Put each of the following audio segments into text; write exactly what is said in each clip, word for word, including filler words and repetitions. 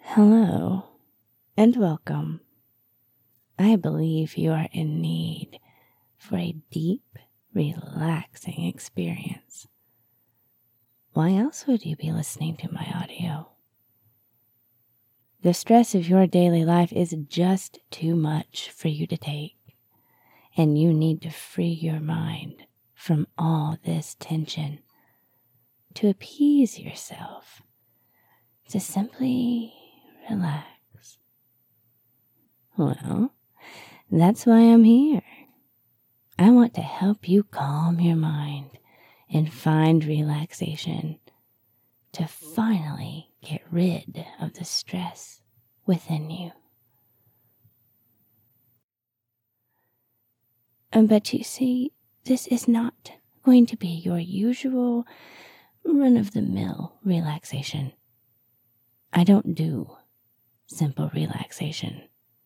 Hello and welcome. I believe you are in need for a deep, relaxing experience. Why else would you be listening to my audio? The stress of your daily life is just too much for you to take, and you need to free your mind from all this tension to appease yourself, to simply relax. Well, that's why I'm here. I want to help you calm your mind and find relaxation to finally get rid of the stress within you. But you see, this is not going to be your usual run-of-the-mill relaxation. I don't do simple relaxation.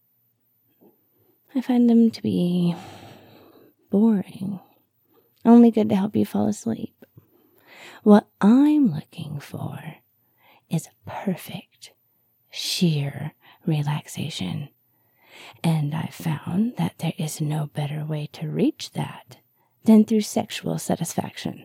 I find them to be boring, only good to help you fall asleep. What I'm looking for is perfect, sheer relaxation. And I found that there is no better way to reach that than through sexual satisfaction.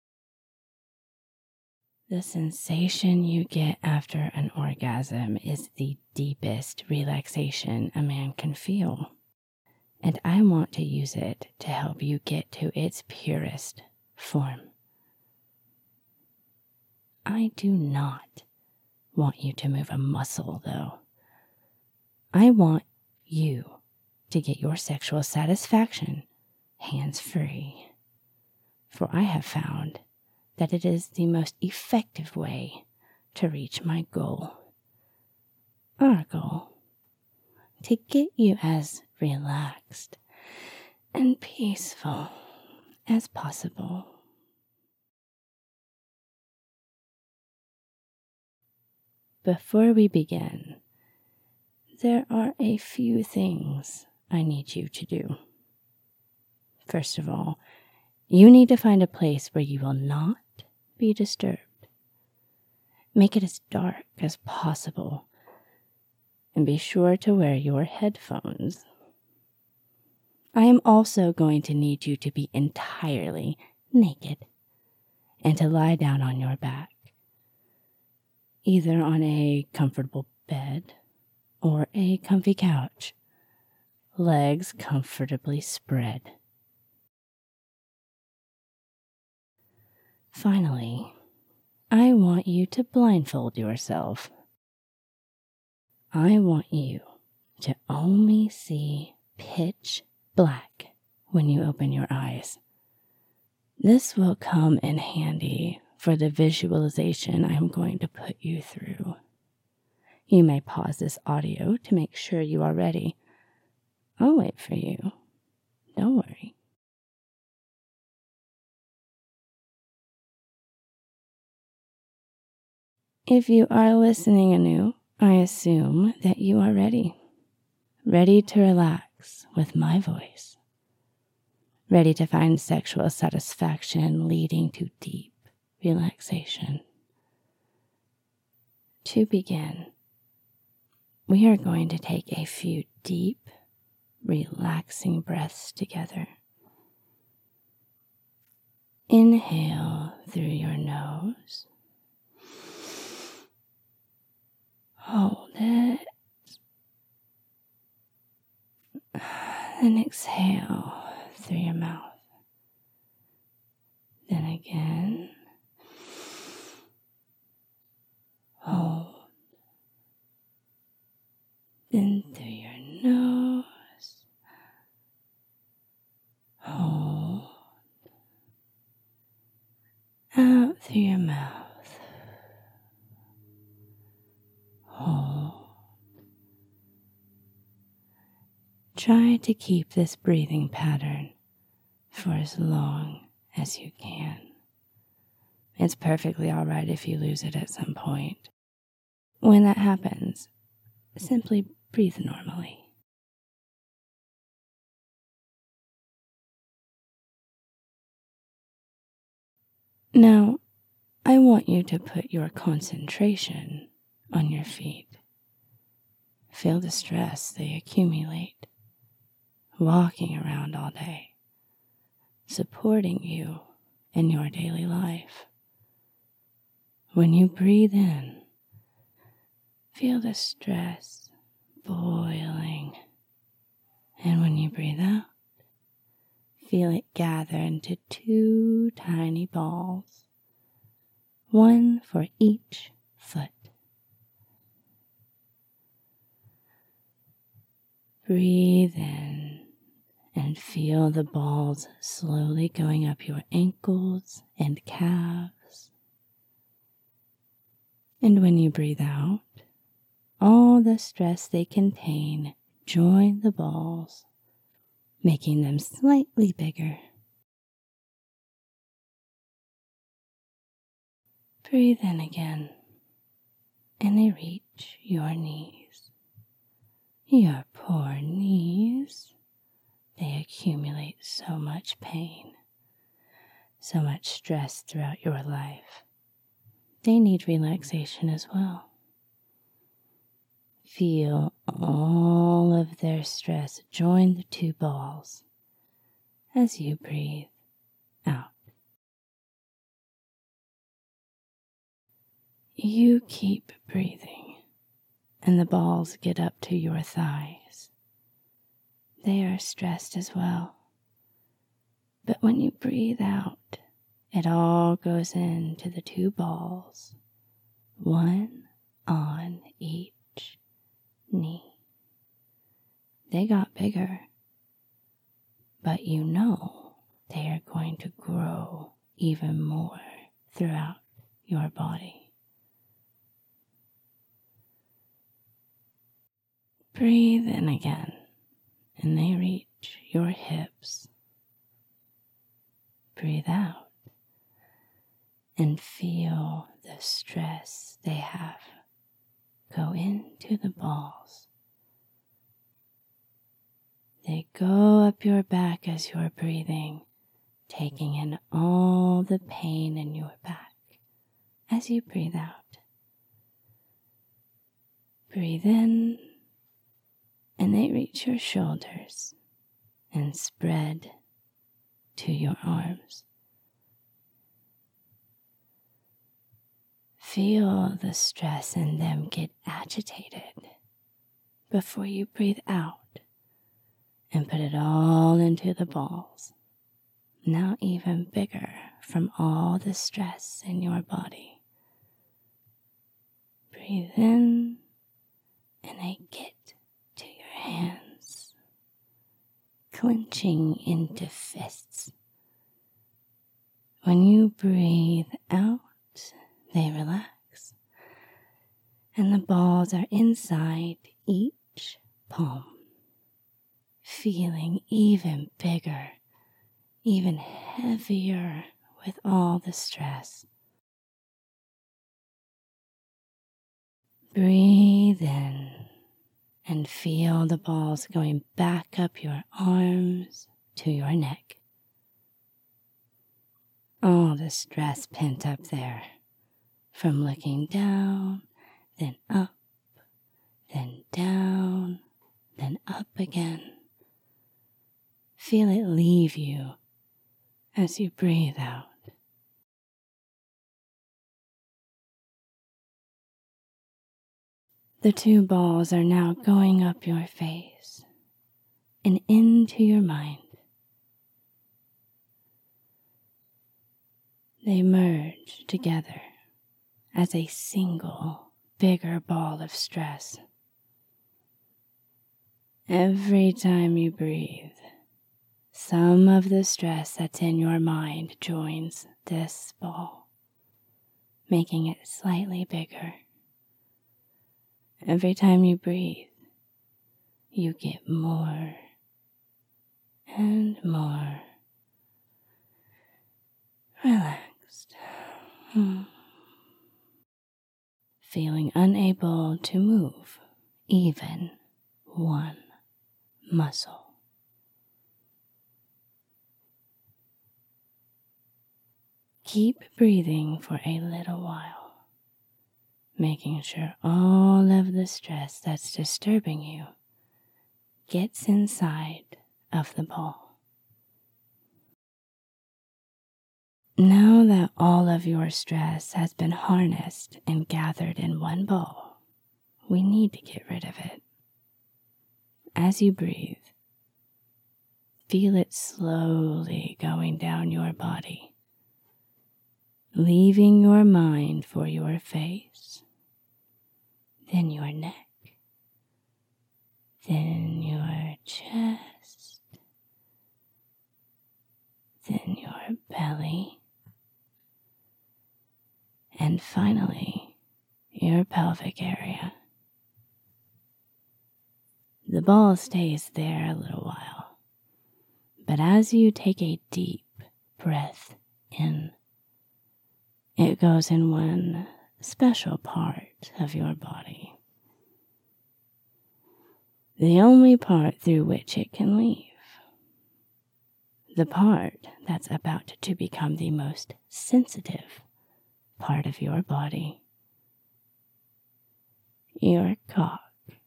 The sensation you get after an orgasm is the deepest relaxation a man can feel. And I want to use it to help you get to its purest form. I do not want you to move a muscle, though. I want you to get your sexual satisfaction hands-free. For I have found that it is the most effective way to reach my goal. Our goal. To get you as relaxed and peaceful as possible. Before we begin, there are a few things I need you to do. First of all, you need to find a place where you will not be disturbed. Make it as dark as possible. And be sure to wear your headphones. I am also going to need you to be entirely naked and to lie down on your back, either on a comfortable bed or a comfy couch, legs comfortably spread. Finally, I want you to blindfold yourself. I want you to only see pitch black when you open your eyes. This will come in handy for the visualization I am going to put you through. You may pause this audio to make sure you are ready. I'll wait for you. Don't worry. If you are listening anew, I assume that you are ready. Ready to relax with my voice. Ready to find sexual satisfaction leading to deep relaxation. To begin, we are going to take a few deep, relaxing breaths together. Inhale through your nose. Hold it. Then exhale through your mouth. Then again. Hold. Then through your nose. Hold. Out through your mouth. Hold. Try to keep this breathing pattern for as long as you can. It's perfectly all right if you lose it at some point. When that happens, simply breathe normally. Now, I want you to put your concentration on your feet Feel the stress they accumulate, walking around all day, supporting you in your daily life. When you breathe in, feel the stress boiling. And when you breathe out, feel it gather into two tiny balls, one for each foot. Breathe in and feel the balls slowly going up your ankles and calves. And when you breathe out, all the stress they contain join the balls, making them slightly bigger. Breathe in again, and they reach your knees. Your poor knees. They accumulate so much pain, so much stress throughout your life. They need relaxation as well. Feel all of their stress join the two balls as you breathe out. You keep breathing, and the balls get up to your thighs. They are stressed as well. But when you breathe out, it all goes into the two balls, one on each knee. They got bigger, but you know they are going to grow even more throughout your body. Breathe in again, and they reach your hips. Breathe out and feel the stress they have go into the balls. They go up your back as you're breathing, taking in all the pain in your back as you breathe out. Breathe in, and they reach your shoulders and spread to your arms. Feel the stress in them get agitated before you breathe out and put it all into the balls, now even bigger from all the stress in your body. Breathe in, and they get to your hands, clenching into fists. When you breathe out, they relax, and the balls are inside each palm, feeling even bigger, even heavier with all the stress. Breathe in and feel the balls going back up your arms to your neck. All the stress pent up there from looking down, then up, then down, then up again. Feel it leave you as you breathe out. The two balls are now going up your face and into your mind. They merge together as a single, bigger ball of stress. Every time you breathe, some of the stress that's in your mind joins this ball, making it slightly bigger. Every time you breathe, you get more and more relaxed. Hmm. Feeling unable to move even one muscle. Keep breathing for a little while making sure all of the stress that's disturbing you gets inside of the ball. Now that all of your stress has been harnessed and gathered in one ball, we need to get rid of it. As you breathe, feel it slowly going down your body, leaving your mind for your face, then your neck, then your chest, then your belly, and finally your pelvic area. The ball stays there a little while, but as you take a deep breath in, it goes in one special part of your body, the only part through which it can leave, the part that's about to become the most sensitive part of your body, your cock.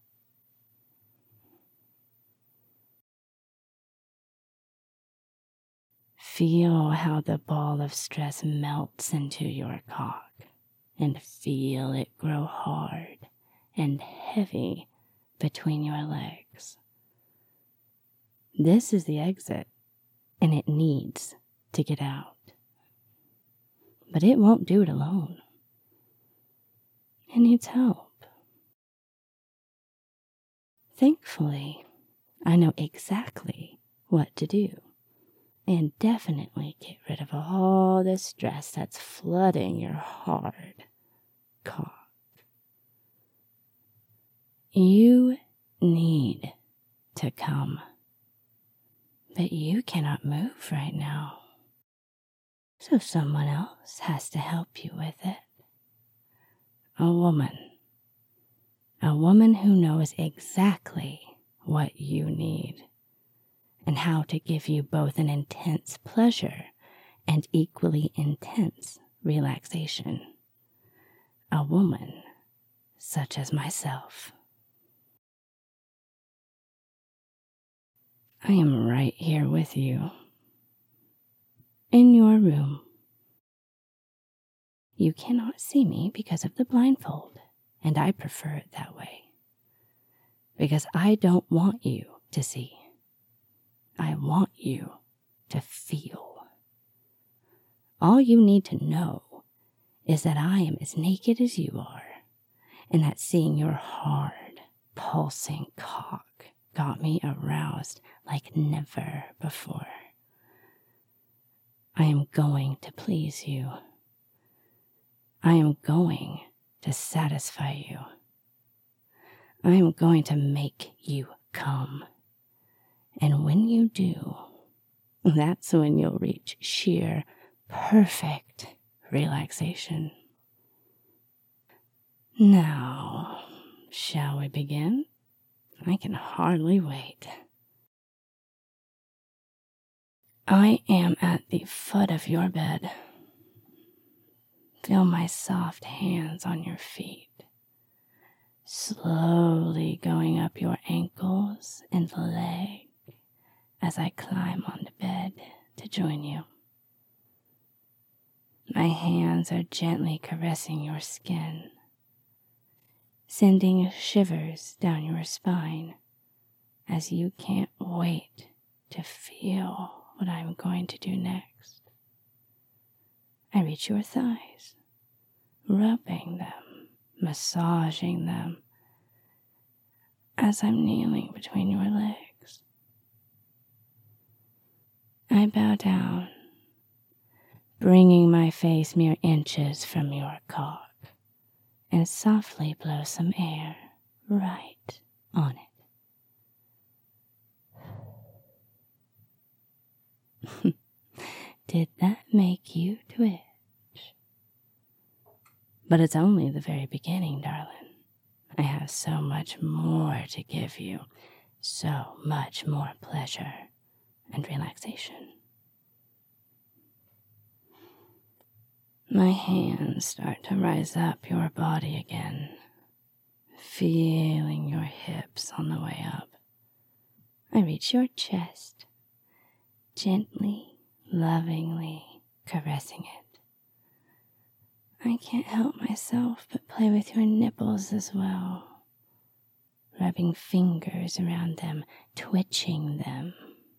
Feel how the ball of stress melts into your cock, and feel it grow hard and heavy between your legs. This is the exit, and it needs to get out. But it won't do it alone. It needs help. Thankfully, I know exactly what to do, and definitely get rid of all the stress that's flooding your hard cock. You need to come, but you cannot move right now, so someone else has to help you with it. A woman. A woman who knows exactly what you need and how to give you both an intense pleasure and equally intense relaxation. A woman such as myself. I am right here with you, in your room. You cannot see me because of the blindfold, and I prefer it that way, because I don't want you to see. I want you to feel. All you need to know is that I am as naked as you are, and that seeing your hard, pulsing cock got me aroused like never before. I am going to please you. I am going to satisfy you. I am going to make you come. And when you do, that's when you'll reach sheer, perfect relaxation. Now, shall we begin? I can hardly wait. I am at the foot of your bed. Feel my soft hands on your feet, slowly going up your ankles and leg as I climb onto bed to join you. My hands are gently caressing your skin, sending shivers down your spine as you can't wait to feel what I'm going to do next. I reach your thighs, rubbing them, massaging them as I'm kneeling between your legs. I bow down, bringing my face mere inches from your cock, and softly blow some air right on it. Did that make you twitch? But it's only the very beginning, darling. I have so much more to give you, so much more pleasure and relaxation. My hands start to rise up your body again, feeling your hips on the way up. I reach your chest, gently, lovingly caressing it. I can't help myself but play with your nipples as well, rubbing fingers around them, twitching them.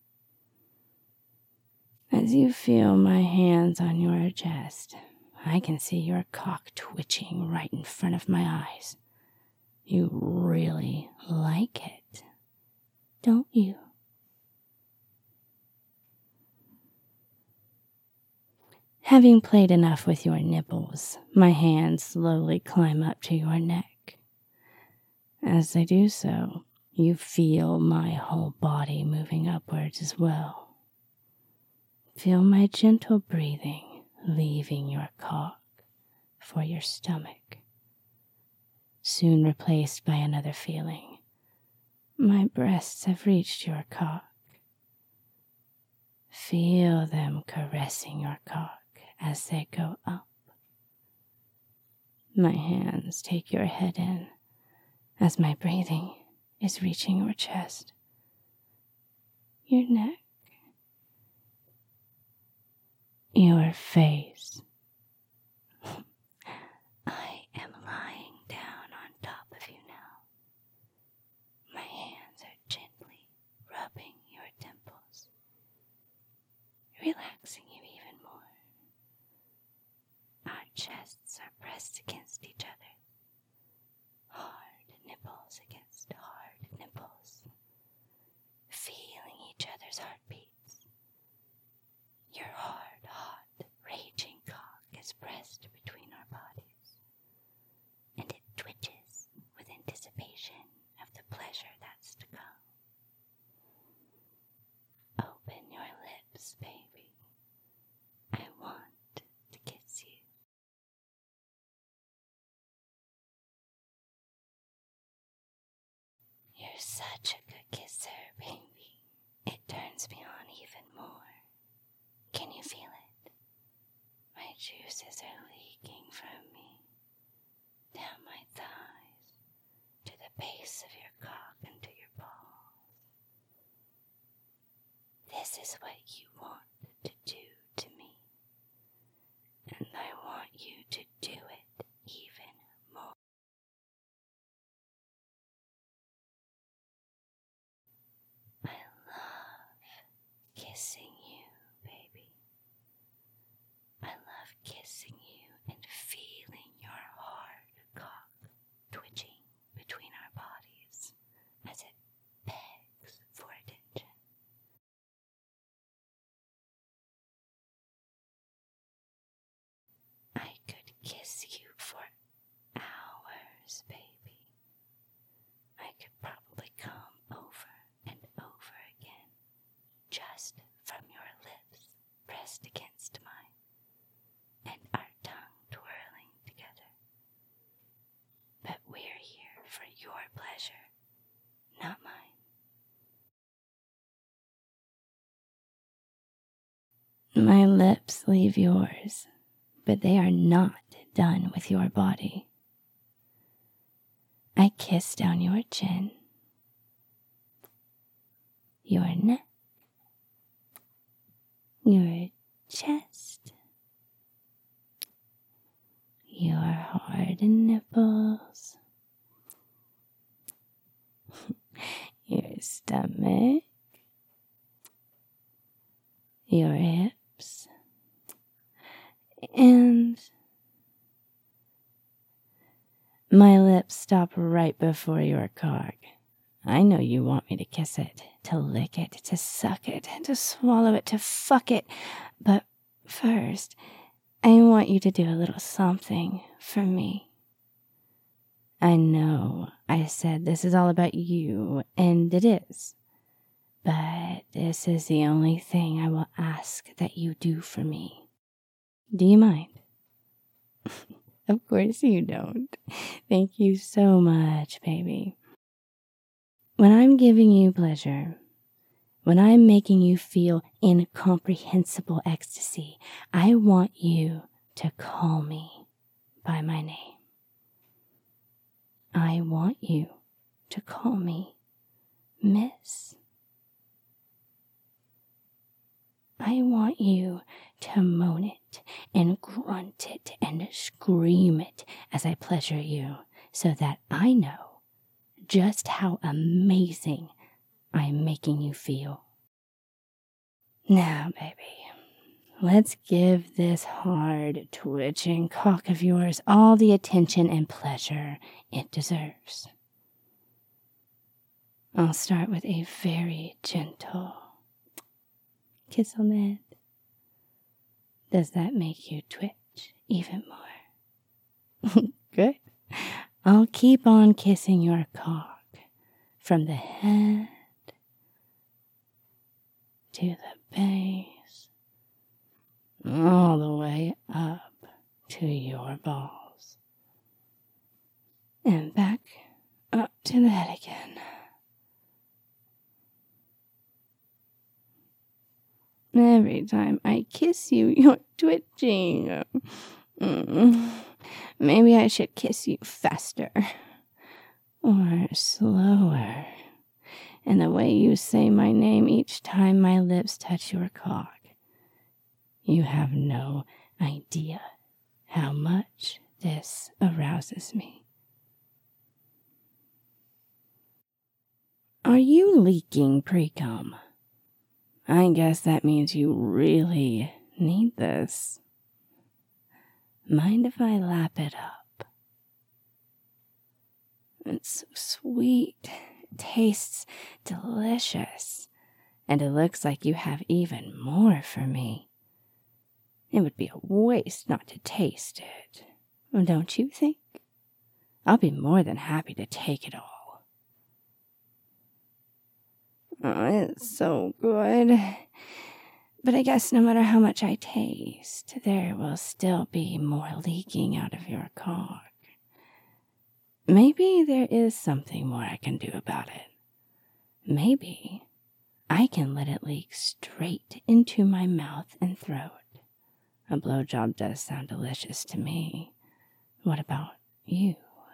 As you feel my hands on your chest, I can see your cock twitching right in front of my eyes. You really like it, don't you? Having played enough with your nipples, my hands slowly climb up to your neck. As they do so, you feel my whole body moving upwards as well. Feel my gentle breathing leaving your cock for your stomach, soon replaced by another feeling. My breasts have reached your cock. Feel them caressing your cock as they go up. My hands take your head in as my breathing is reaching your chest, your neck, your face. I am lying down on top of you now. My hands are gently rubbing your temples, relaxing you even more. Our chests are pressed against each other, hard nipples against hard nipples, feeling each other's heartbeats. Your hard, hot, raging cock is pressed between our bodies, and it twitches with anticipation of the pleasure that's to come. Open your lips, baby. I want to kiss you. You're such a good kisser, baby. It turns me on even more. Can you feel it? My juices are leaking from me, down my thighs, to the base of your cock and to your balls. This is what you want to do to me, and I want you to do it even more. I love kissing you, baby. I love kissing you and feeling your hard cock twitching between our bodies as it begs for attention. I could kiss you for hours, baby. I could probably come over and over again just from your lips pressed against mine and our tongue twirling together. But we're here for your pleasure, not mine. My lips leave yours, but they are not done with your body. I kiss down your chin, your neck, your chest, your hard nipples, your stomach, your hips, and my lips stop right before your cock. I know you want me to kiss it, to lick it, to suck it, to swallow it, to fuck it. But first, I want you to do a little something for me. I know I said this is all about you, and it is. But this is the only thing I will ask that you do for me. Do you mind? Of course you don't. Thank you so much, baby. When I'm giving you pleasure, when I'm making you feel incomprehensible ecstasy, I want you to call me by my name. I want you to call me Miss. I want you to moan it and grunt it and scream it as I pleasure you, so that I know just how amazing I'm making you feel. Now, baby, let's give this hard, twitching cock of yours all the attention and pleasure it deserves. I'll start with a very gentle kiss on the head. Does that make you twitch even more? Good. I'll keep on kissing your cock from the head to the base, all the way up to your balls, and back up to the head again. Every time I kiss you, you're twitching. Mm. Maybe I should kiss you faster or slower. And the way you say my name each time my lips touch your cock, you have no idea how much this arouses me. Are you leaking pre-cum? I guess that means you really need this. Mind if I lap it up? It's so sweet. It tastes delicious. And it looks like you have even more for me. It would be a waste not to taste it. Don't you think? I'll be more than happy to take it all. Oh, it's so good. But I guess no matter how much I taste, there will still be more leaking out of your cock. Maybe there is something more I can do about it. Maybe I can let it leak straight into my mouth and throat. A blowjob does sound delicious to me. What about you?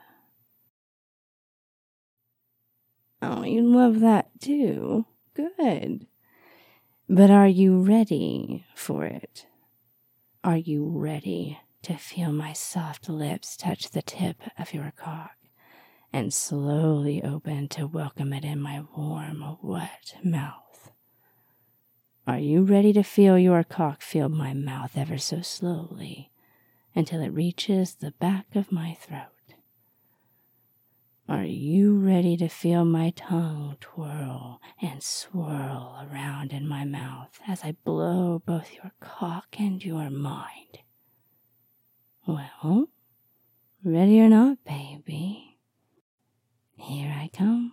Oh, you love that too. Good. But are you ready for it? Are you ready to feel my soft lips touch the tip of your cock and slowly open to welcome it in my warm, wet mouth? Are you ready to feel your cock fill my mouth ever so slowly until it reaches the back of my throat? Are you ready to feel my tongue twirl and swirl around in my mouth as I blow both your cock and your mind? Well, ready or not, baby, here I come.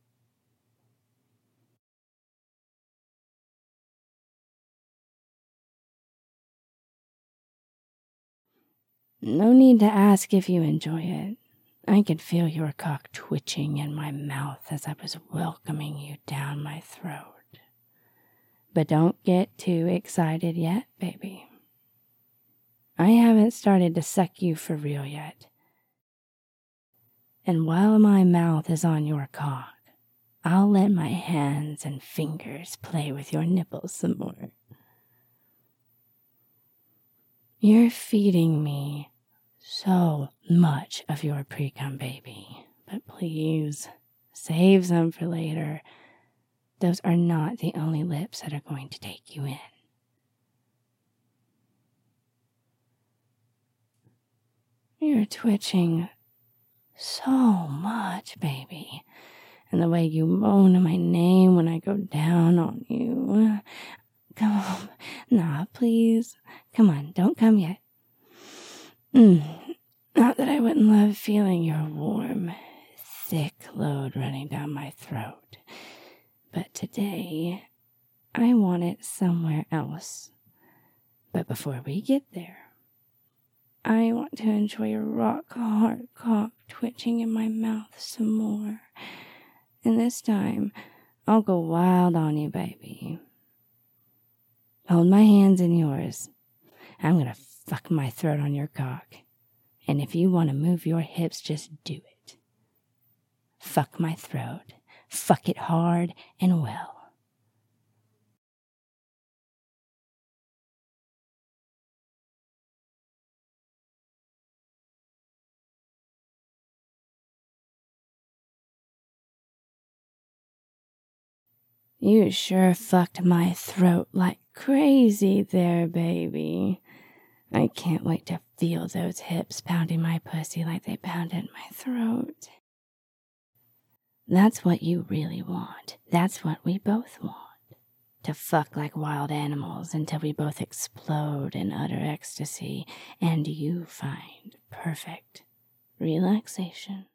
No need to ask if you enjoy it. I could feel your cock twitching in my mouth as I was welcoming you down my throat. But don't get too excited yet, baby. I haven't started to suck you for real yet. And while my mouth is on your cock, I'll let my hands and fingers play with your nipples some more. You're feeding me so much of your pre-cum, baby, but please save some for later. Those are not the only lips that are going to take you in. You're twitching so much, baby, and the way you moan my name when I go down on you. Come on, nah, please, come on, don't come yet. Mm. Not that I wouldn't love feeling your warm, thick load running down my throat, but today I want it somewhere else. But before we get there, I want to enjoy your rock hard cock twitching in my mouth some more. And this time, I'll go wild on you, baby. Hold my hands in yours. I'm gonna fuck my throat on your cock. And if you want to move your hips, just do it. Fuck my throat. Fuck it hard and well. You sure fucked my throat like crazy there, baby. I can't wait to feel those hips pounding my pussy like they pounded my throat. That's what you really want. That's what we both want. To fuck like wild animals until we both explode in utter ecstasy and you find perfect relaxation.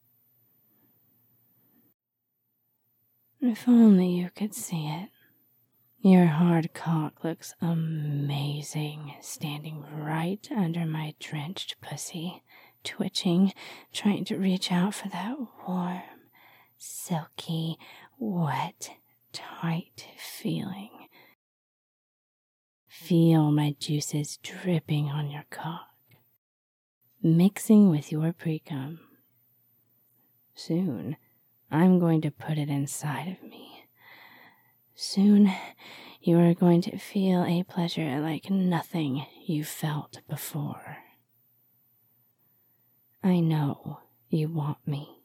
If only you could see it. Your hard cock looks amazing, standing right under my drenched pussy, twitching, trying to reach out for that warm, silky, wet, tight feeling. Feel my juices dripping on your cock, mixing with your pre-cum. Soon, I'm going to put it inside of me. Soon, you are going to feel a pleasure like nothing you've felt before. I know you want me.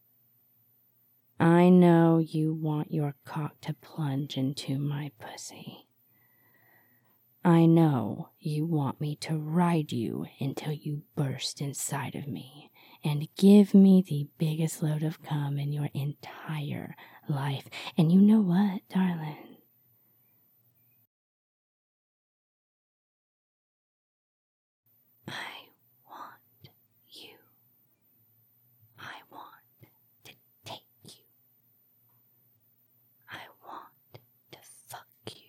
I know you want your cock to plunge into my pussy. I know you want me to ride you until you burst inside of me and give me the biggest load of cum in your entire life. And you know what, darling? I want you. I want to take you. I want to fuck you.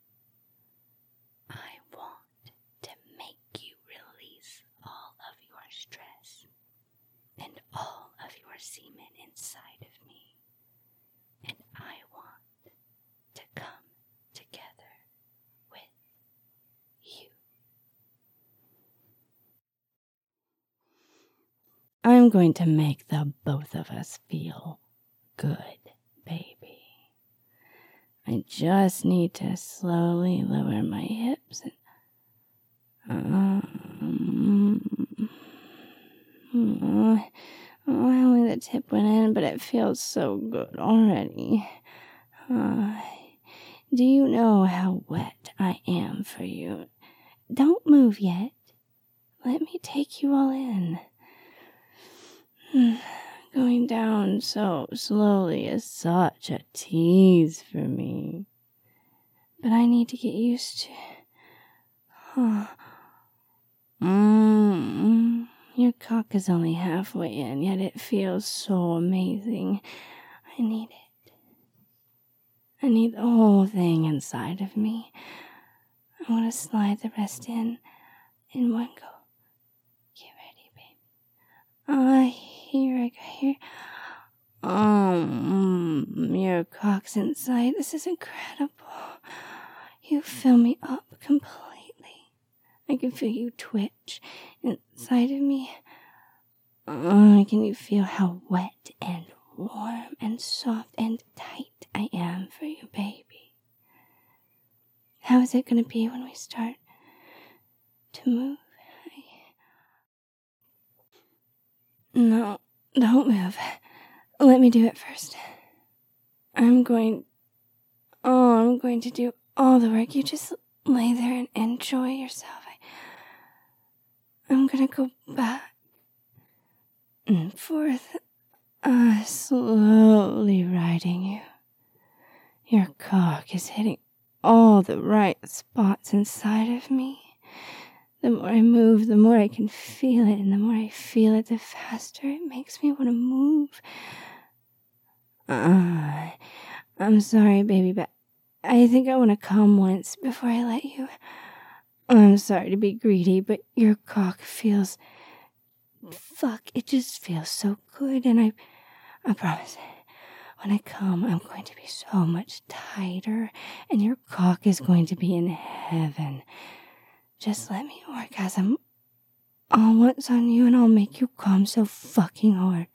I want to make you release all of your stress and all of your semen inside of me. And I want to come together with you. I'm going to make the both of us feel good, baby. I just need to slowly lower my hips and um, oh, only the tip went in, but it feels so good already. Uh, do you know how wet I am for you? Don't move yet. Let me take you all in. Going down so slowly is such a tease for me. But I need to get used to it. Huh. Mm. Your cock is only halfway in, yet it feels so amazing. I need it. I need the whole thing inside of me. I want to slide the rest in in one go. Get ready, baby. Ah, uh, here I go. Here. Um, your cock's inside. This is incredible. You fill me up completely. I can feel you twitch inside of me. Uh, can you feel how wet and warm and soft and tight I am for you, baby? How is it going to be when we start to move? I... No, don't move. Let me do it first. I'm going... Oh, I'm going to do all the work. You just lay there and enjoy yourself. I, I'm going to go back and forth, uh, slowly riding you. Your cock is hitting all the right spots inside of me. The more I move, the more I can feel it, and the more I feel it, the faster it makes me want to move. Uh, I'm sorry, baby, but I think I want to come once before I let you. I'm sorry to be greedy, but your cock feels... Fuck, it just feels so good, and I, I promise, when I come, I'm going to be so much tighter, and your cock is going to be in heaven. Just let me orgasm all once on you and I'll make you come so fucking hard.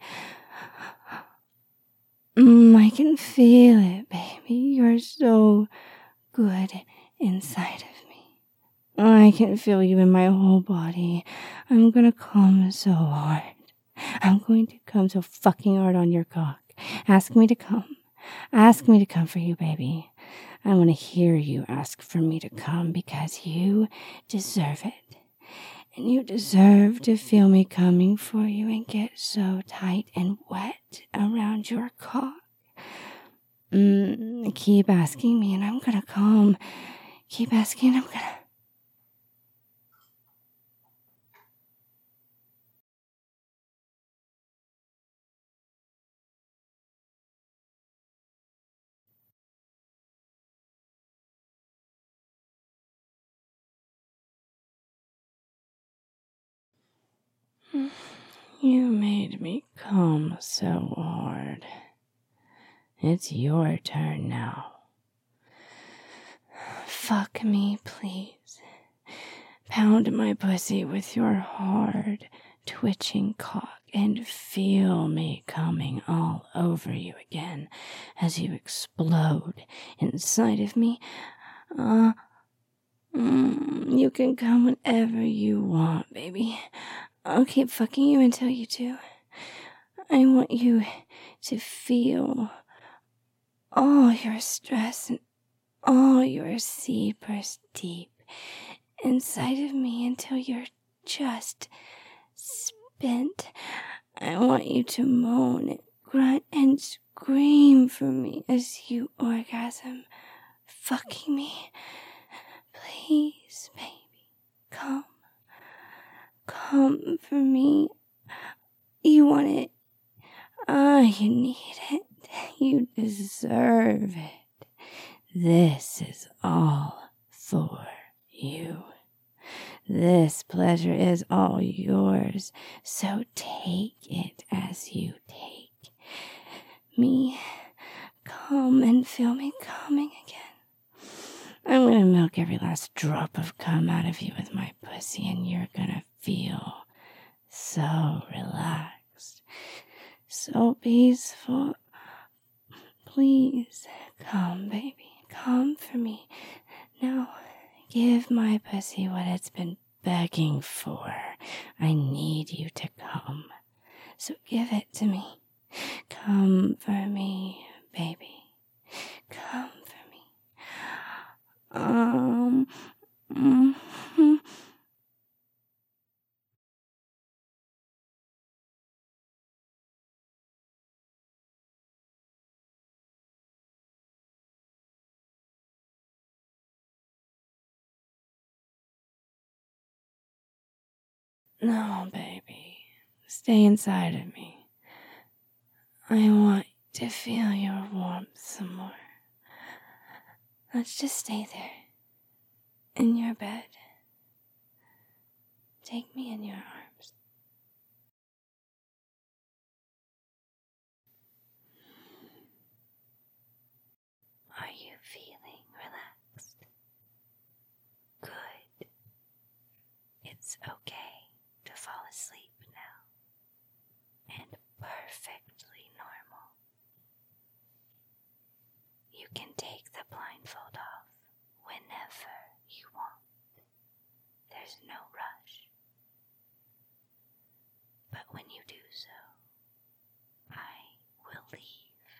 Mm, I can feel it, baby. You're so good inside of me. I can feel you in my whole body. I'm gonna come so hard. I'm going to come so fucking hard on your cock. Ask me to come. Ask me to come for you, baby. I want to hear you ask for me to come because you deserve it. And you deserve to feel me coming for you and get so tight and wet around your cock. Mm, keep asking me and I'm gonna come. Keep asking and I'm gonna... You made me come so hard. It's your turn now. Fuck me, please. Pound my pussy with your hard, twitching cock and feel me coming all over you again as you explode inside of me. Uh, mm, you can come whenever you want, baby. I'll keep fucking you until you do. I want you to feel all your stress and all your seepers deep inside of me until you're just spent. I want you to moan and grunt and scream for me as you orgasm, fucking me. Please, baby, come. Come for me. You want it. Ah, you need it. You deserve it. This is all for you. This pleasure is all yours, so take it as you take me. Come and feel me coming again. I'm gonna milk every last drop of cum out of you with my pussy, and you're gonna feel so relaxed, so peaceful. Please, come, baby, come for me. Now, give my pussy what it's been begging for. I need you to come, so give it to me. Come for me, baby. Come for me. Um, mm-hmm. No, baby. Stay inside of me. I want to feel your warmth some more. Let's just stay there. In your bed. Take me in your arms. Are you feeling relaxed? Good. It's okay to fall asleep now. And perfectly normal. You can take the blindfold off whenever you want. There's no rush. But when you do so, I will leave.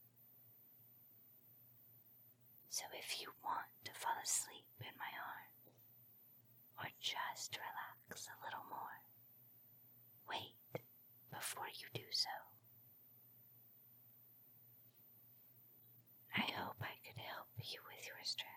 So if you want to fall asleep in my arms, or just relax a little more, wait before you do so. I hope I could help you with your stress.